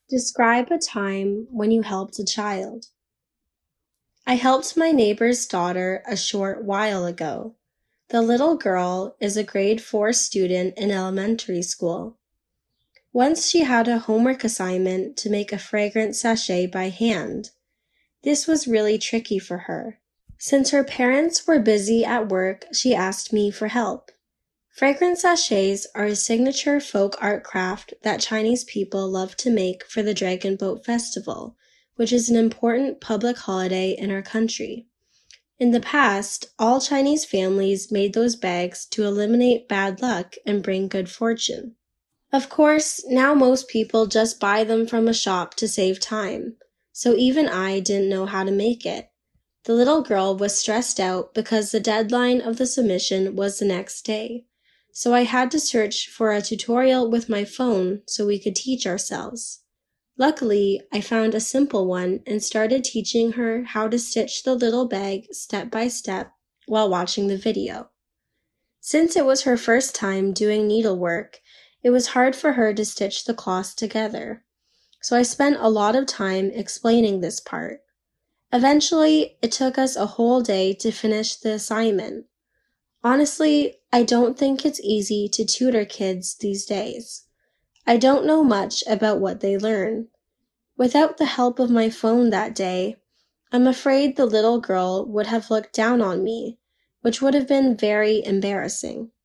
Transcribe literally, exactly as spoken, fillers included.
Describe a time when you helped a child. I helped my neighbor's daughter a short while ago. The little girl is a grade four student in elementary school. Once she had a homework assignment to make a fragrance sachet by hand. This was really tricky for her. Since her parents were busy at work, she asked me for help. Fragrance sachets are a signature folk art craft that Chinese people love to make for the Dragon Boat Festival, which is an important public holiday in our country. In the past, all Chinese families made those bags to eliminate bad luck and bring good fortune. Of course, now most people just buy them from a shop to save time, so even I didn't know how to make it. The little girl was stressed out because the deadline of the submission was the next day. So I had to search for a tutorial with my phone so we could teach ourselves. Luckily, I found a simple one and started teaching her how to stitch the little bag step by step while watching the video. Since it was her first time doing needlework, it was hard for her to stitch the cloths together. So I spent a lot of time explaining this part. Eventually, it took us a whole day to finish the assignment. Honestly, I don't think it's easy to tutor kids these days. I don't know much about what they learn. Without the help of my phone that day, I'm afraid the little girl would have looked down on me, which would have been very embarrassing.